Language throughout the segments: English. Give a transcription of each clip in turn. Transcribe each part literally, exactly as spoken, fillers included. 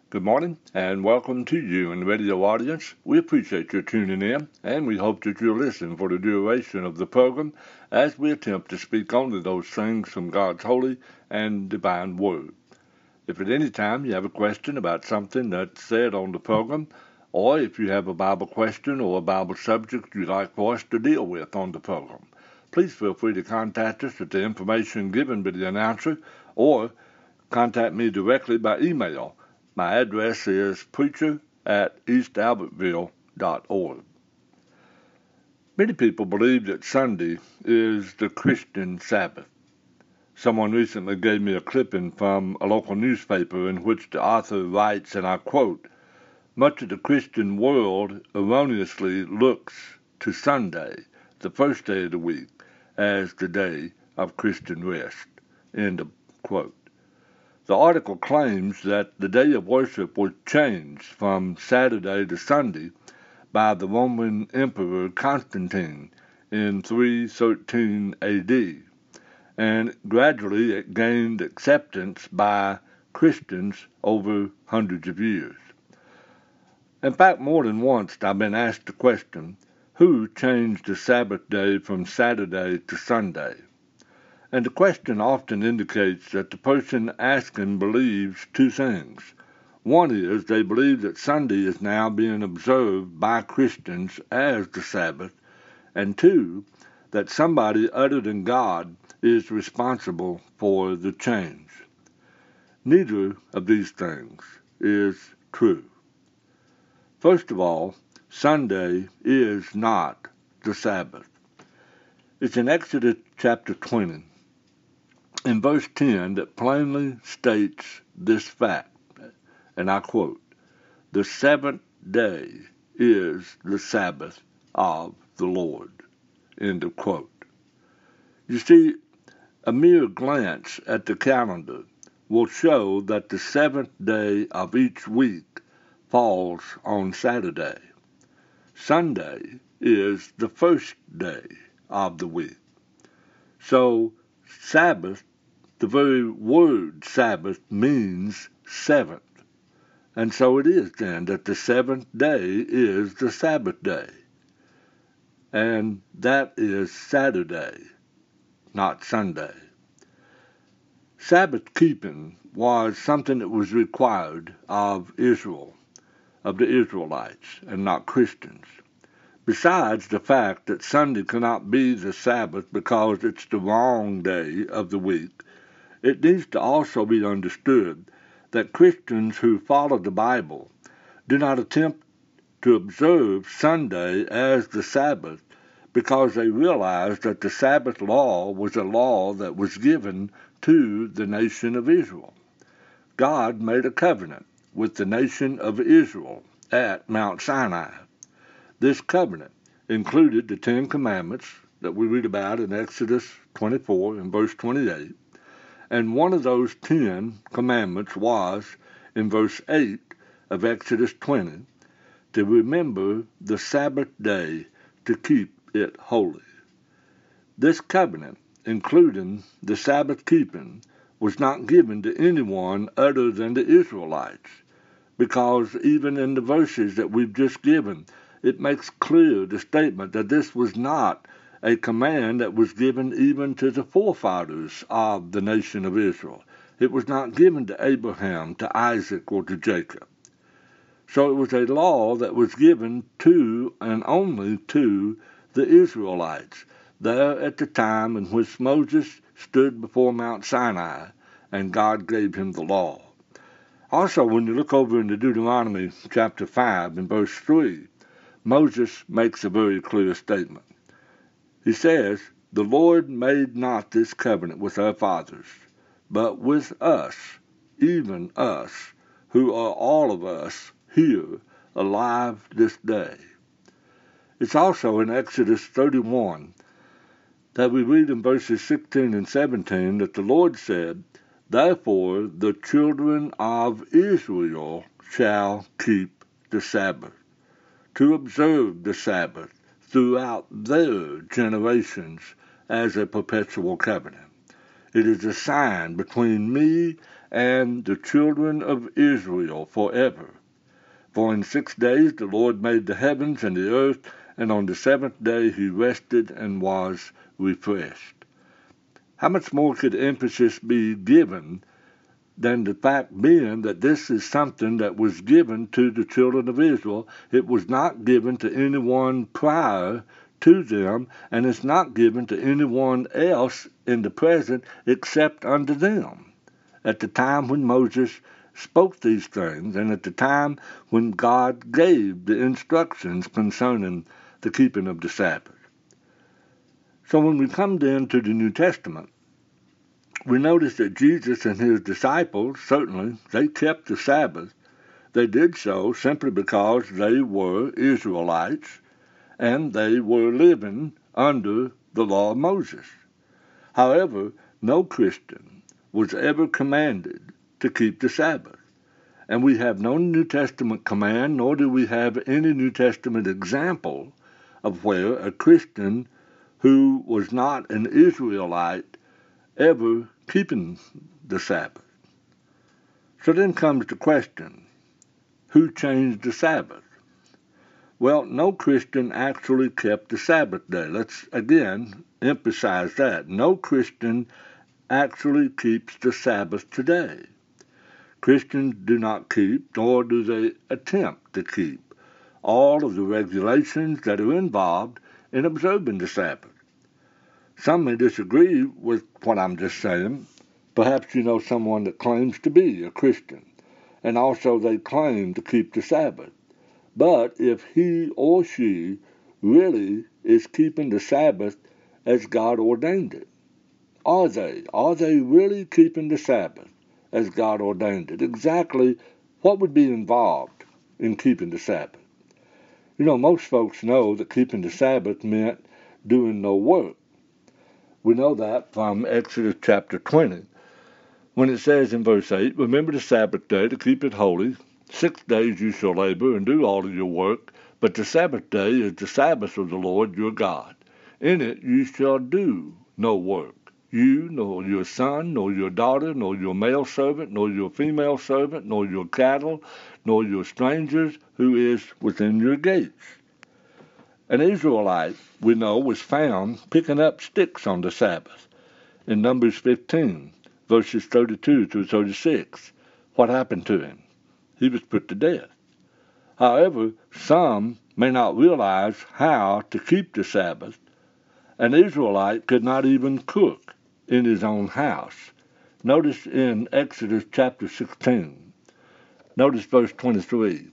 Good morning and welcome to you and the radio audience. We appreciate your tuning in and we hope that you'll listen for the duration of the program as we attempt to speak only those things from God's holy and divine word. If at any time you have a question about something that's said on the program, or if you have a Bible question or a Bible subject you'd like for us to deal with on the program, please feel free to contact us at the information given by the announcer or contact me directly by email. My address is preacher at east albertville dot org. Many people believe that Sunday is the Christian Sabbath. Someone recently gave me a clipping from a local newspaper in which the author writes, and I quote, "Much of the Christian world erroneously looks to Sunday, the first day of the week, as the day of Christian rest." End of quote. The article claims that the day of worship was changed from Saturday to Sunday by the Roman Emperor Constantine in three thirteen A D, and gradually it gained acceptance by Christians over hundreds of years. In fact, more than once I've been asked the question, who changed the Sabbath day from Saturday to Sunday? And the question often indicates that the person asking believes two things. One is they believe that Sunday is now being observed by Christians as the Sabbath, and two, that somebody other than God is responsible for the change. Neither of these things is true. First of all, Sunday is not the Sabbath. It's in Exodus chapter twenty. In verse ten, that plainly states this fact, and I quote, "The seventh day is the Sabbath of the Lord." End of quote. You see, a mere glance at the calendar will show that the seventh day of each week falls on Saturday. Sunday is the first day of the week. So, Sabbath, the very word Sabbath means seventh. And so it is then that the seventh day is the Sabbath day. And that is Saturday, not Sunday. Sabbath keeping was something that was required of Israel, of the Israelites, and not Christians. Besides the fact that Sunday cannot be the Sabbath because it's the wrong day of the week, it needs to also be understood that Christians who follow the Bible do not attempt to observe Sunday as the Sabbath because they realize that the Sabbath law was a law that was given to the nation of Israel. God made a covenant with the nation of Israel at Mount Sinai. This covenant included the Ten Commandments that we read about in Exodus twenty-four and verse twenty-eight, and one of those Ten Commandments was, in verse eight of Exodus twenty, to remember the Sabbath day to keep it holy. This covenant, including the Sabbath keeping, was not given to anyone other than the Israelites, because even in the verses that we've just given, it makes clear the statement that this was not a command that was given even to the forefathers of the nation of Israel. It was not given to Abraham, to Isaac, or to Jacob. So it was a law that was given to and only to the Israelites, there at the time in which Moses stood before Mount Sinai and God gave him the law. Also, when you look over into Deuteronomy chapter five and verse three, Moses makes a very clear statement. He says, "The Lord made not this covenant with our fathers, but with us, even us, who are all of us here alive this day." It's also in Exodus thirty-one that we read in verses sixteen and seventeen that the Lord said, "Therefore the children of Israel shall keep the Sabbath, to observe the Sabbath throughout their generations as a perpetual covenant. It is a sign between me and the children of Israel forever. For in six days the Lord made the heavens and the earth, and on the seventh day he rested and was refreshed. How much more could emphasis be given than the fact being that this is something that was given to the children of Israel? It was not given to anyone prior to them, and it's not given to anyone else in the present except unto them. At the time when Moses spoke these things, and at the time when God gave the instructions concerning the keeping of the Sabbath. So when we come then to the New Testament, we notice that Jesus and his disciples, certainly, they kept the Sabbath. They did so simply because they were Israelites, and they were living under the law of Moses. However, no Christian was ever commanded to keep the Sabbath. And we have no New Testament command, nor do we have any New Testament example of where a Christian who was not an Israelite ever keeping the Sabbath. So then comes the question, who changed the Sabbath? Well, no Christian actually kept the Sabbath day. Let's, again, emphasize that. No Christian actually keeps the Sabbath today. Christians do not keep, nor do they attempt to keep, all of the regulations that are involved in observing the Sabbath. Some may disagree with what I'm just saying. Perhaps you know someone that claims to be a Christian, and also they claim to keep the Sabbath. But if he or she really is keeping the Sabbath as God ordained it, are they? Are they really keeping the Sabbath as God ordained it? Exactly what would be involved in keeping the Sabbath? You know, most folks know that keeping the Sabbath meant doing no work. We know that from Exodus chapter twenty, when it says in verse eight, "Remember the Sabbath day to keep it holy. Six days you shall labor and do all of your work, but the Sabbath day is the Sabbath of the Lord your God. In it you shall do no work. You, nor your son, nor your daughter, nor your male servant, nor your female servant, nor your cattle, nor your strangers who is within your gates." An Israelite, we know, was found picking up sticks on the Sabbath. In Numbers fifteen, verses thirty-two through thirty-six, what happened to him? He was put to death. However, some may not realize how to keep the Sabbath. An Israelite could not even cook in his own house. Notice in Exodus chapter sixteen, notice verse twenty-three.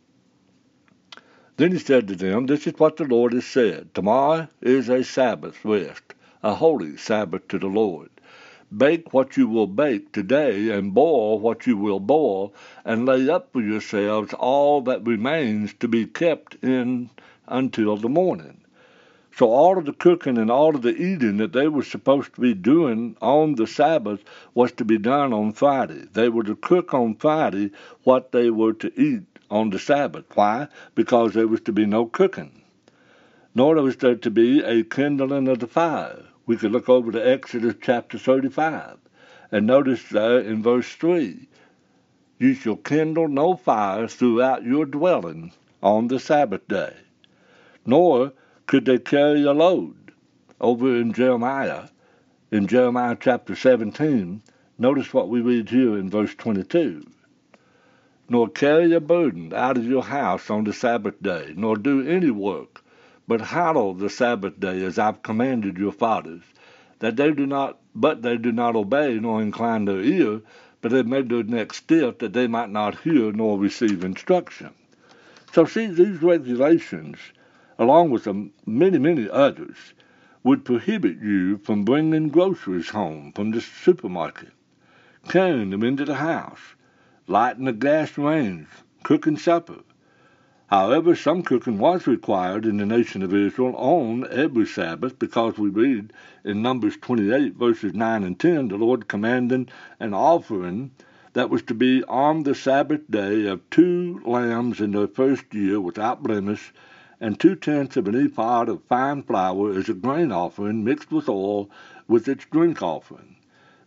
Then he said to them, "This is what the Lord has said. Tomorrow is a Sabbath rest, a holy Sabbath to the Lord. Bake what you will bake today, and boil what you will boil, and lay up for yourselves all that remains to be kept in until the morning." So all of the cooking and all of the eating that they were supposed to be doing on the Sabbath was to be done on Friday. They were to cook on Friday what they were to eat on the Sabbath. Why? Because there was to be no cooking. Nor was there to be a kindling of the fire. We could look over to Exodus chapter thirty-five and notice there in verse three, "You shall kindle no fire throughout your dwelling on the Sabbath day." Nor could they carry a load. Over in Jeremiah, in Jeremiah chapter seventeen, notice what we read here in verse twenty-two. "Nor carry a burden out of your house on the Sabbath day, nor do any work, but hallow the Sabbath day as I've commanded your fathers, that they do not, but they do not obey nor incline their ear, but they made their neck stiff, that they might not hear nor receive instruction." So see, these regulations, along with many, many others, would prohibit you from bringing groceries home from the supermarket, carrying them into the house, lighting a gas range, cooking supper. However, some cooking was required in the nation of Israel on every Sabbath, because we read in Numbers twenty-eight, verses nine and ten, the Lord commanding an offering that was to be on the Sabbath day of two lambs in their first year without blemish, and two-tenths of an ephah of fine flour as a grain offering mixed with oil with its drink offering.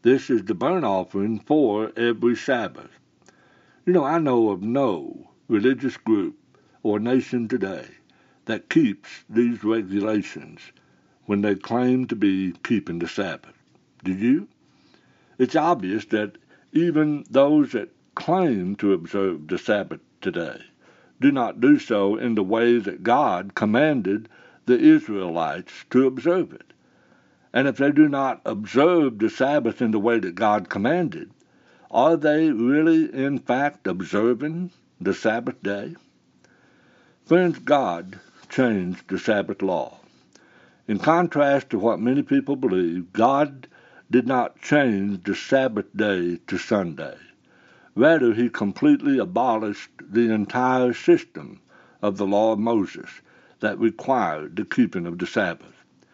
This is the burnt offering for every Sabbath. You know, I know of no religious group or nation today that keeps these regulations when they claim to be keeping the Sabbath. Do you? It's obvious that even those that claim to observe the Sabbath today do not do so in the way that God commanded the Israelites to observe it. And if they do not observe the Sabbath in the way that God commanded, are they really, in fact, observing the Sabbath day? Friends, God changed the Sabbath law. In contrast to what many people believe, God did not change the Sabbath day to Sunday. Rather, he completely abolished the entire system of the law of Moses that required the keeping of the Sabbath.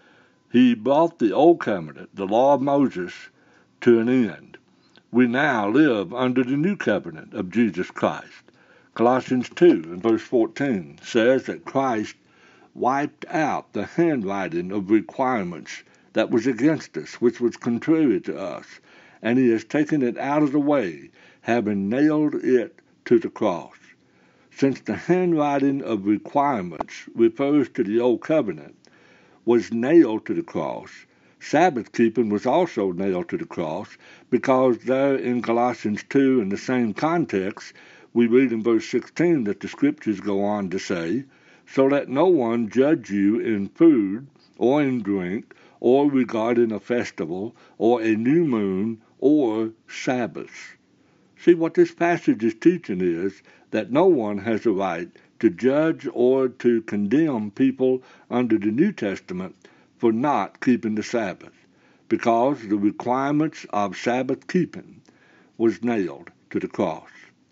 He brought the Old Covenant, the law of Moses, to an end. We now live under the New Covenant of Jesus Christ. Colossians two and verse fourteen says that Christ wiped out the handwriting of requirements that was against us, which was contrary to us, and he has taken it out of the way, having nailed it to the cross. Since the handwriting of requirements refers to the Old Covenant, was nailed to the cross, Sabbath keeping was also nailed to the cross, because there in Colossians two, in the same context, we read in verse sixteen that the Scriptures go on to say, "So let no one judge you in food or in drink, or regarding a festival, or a new moon, or Sabbaths." See, what this passage is teaching is that no one has a right to judge or to condemn people under the New Testament for not keeping the Sabbath, because the requirements of Sabbath keeping was nailed to the cross.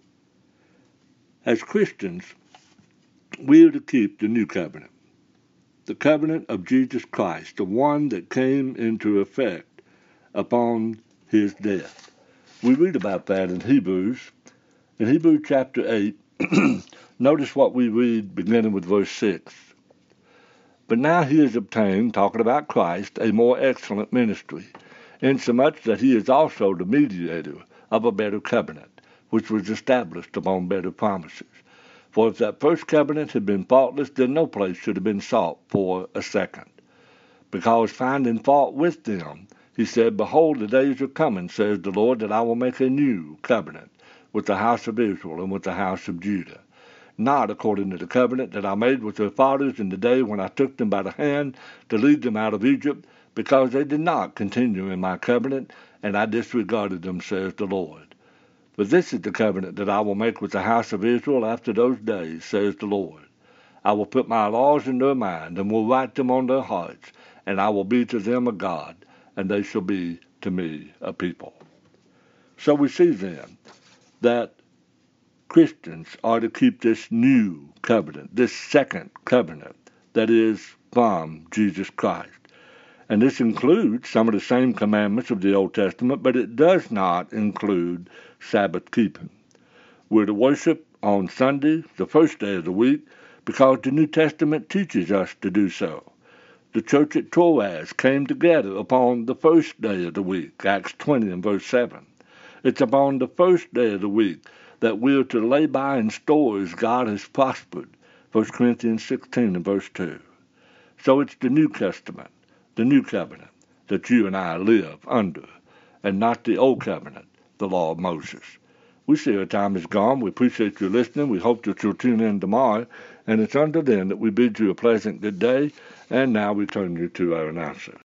As Christians, we are to keep the New Covenant, the covenant of Jesus Christ, the one that came into effect upon his death. We read about that in Hebrews. In Hebrews chapter eight, notice what we read beginning with verse six. "But now he has obtained," talking about Christ, "a more excellent ministry, insomuch that he is also the mediator of a better covenant, which was established upon better promises. For if that first covenant had been faultless, then no place should have been sought for a second. Because finding fault with them, he said, Behold, the days are coming, says the Lord, that I will make a new covenant with the house of Israel and with the house of Judah, not according to the covenant that I made with their fathers in the day when I took them by the hand to lead them out of Egypt, because they did not continue in my covenant, and I disregarded them, says the Lord. But this is the covenant that I will make with the house of Israel after those days, says the Lord. I will put my laws in their mind, and will write them on their hearts, and I will be to them a God, and they shall be to me a people." So we see then that Christians are to keep this new covenant, this second covenant that is from Jesus Christ. And this includes some of the same commandments of the Old Testament, but it does not include Sabbath keeping. We're to worship on Sunday, the first day of the week, because the New Testament teaches us to do so. The church at Troas came together upon the first day of the week, Acts twenty and verse seven. It's upon the first day of the week that we are to lay by in store as God has prospered, First Corinthians sixteen and verse two. So it's the New Testament, the New Covenant, that you and I live under, and not the Old Covenant, the law of Moses. We see our time is gone. We appreciate you listening. We hope that you'll tune in tomorrow. And it's until then that we bid you a pleasant good day. And now we turn you to our announcer.